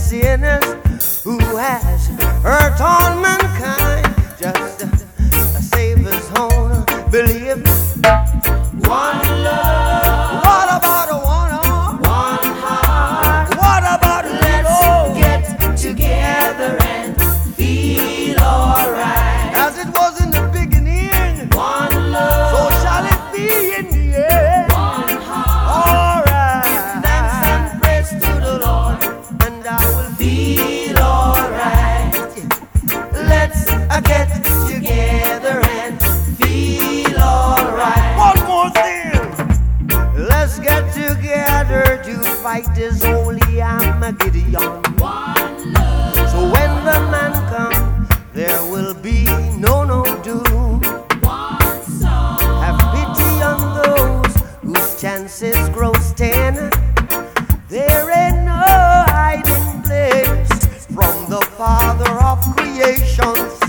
sinners who has hurt all mankind. Just save his own belief. One love. What about a one heart? What about let's get together and feel alright. As it was in the beginning, one love. So shall it be in the end. One heart. Alright. Thanks and praise to the Lord, And I will feel alright. Let's get together and feel alright. one more thing. Let's get together to fight this holy Armageddon. One love. So when the man comes, there will be no doom. One song. Have pity on those whose chances grow thin. There ain't no hiding place from the Father of creation.